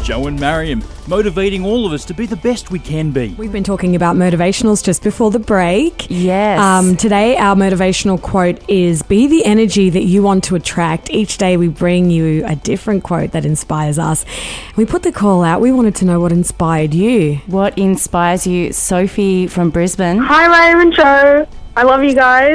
Joe and Mariam, motivating all of us to be the best we can be. We've been talking about motivationals just before the break. Yes. Today, our motivational quote is, be the energy that you want to attract. Each day we bring you a different quote that inspires us. We put the call out. We wanted to know what inspired you. What inspires you? Sophie from Brisbane. Hi, Mariam and Joe. I love you guys.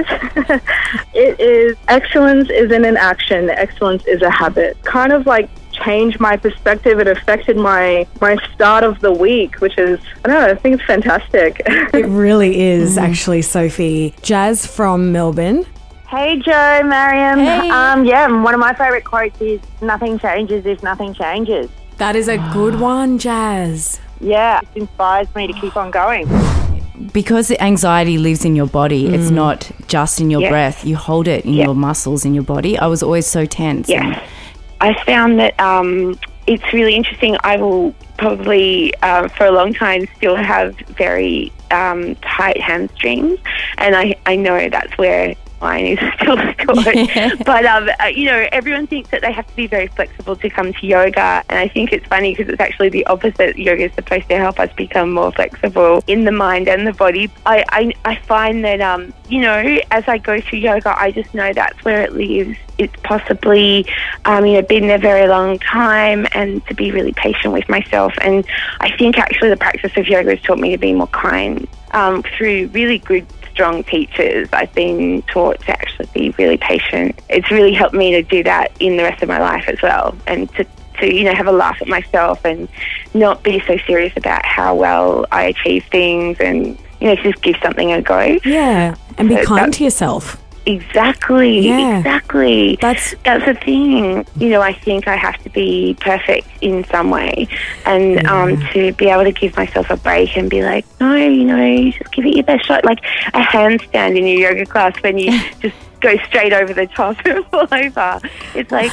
It is excellence isn't an action. Excellence is a habit. Kind of like changed my perspective. It affected my start of the week, which is, I don't know, I think it's fantastic. It really is, actually, Sophie. Jazz from Melbourne. Hey, Joe, Mariam. Hey. One of my favourite quotes is, nothing changes if nothing changes. That is a good one, Jazz. Yeah, it inspires me to keep on going. Because the anxiety lives in your body, it's not just in your breath. You hold it in your muscles in your body. I was always so tense. Yes. I found that it's really interesting. I will probably, for a long time, still have very tight hamstrings, and I know that's where mine is still stored. Yeah. But, everyone thinks that they have to be very flexible to come to yoga, and I think it's funny because it's actually the opposite. Yoga is supposed to help us become more flexible in the mind and the body. I find that, as I go through yoga, I just know that's where it lives. It's possibly, been there a very long time, and to be really patient with myself. And I think actually the practice of yoga has taught me to be more kind. Through really good, strong teachers, I've been taught to actually be really patient. It's really helped me to do that in the rest of my life as well, and to have a laugh at myself and not be so serious about how well I achieve things, and just give something a go. Yeah, and be kind to yourself. Exactly. Yeah. Exactly. That's the thing. I think I have to be perfect in some way, and to be able to give myself a break and be like, no, you just give it your best shot. Like a handstand in your yoga class when you just go straight over the top and fall over. It's like,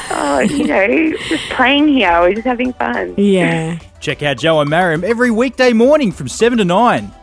just playing here. We're just having fun. Yeah. Check out Joe and Mariam every weekday morning from 7 to 9.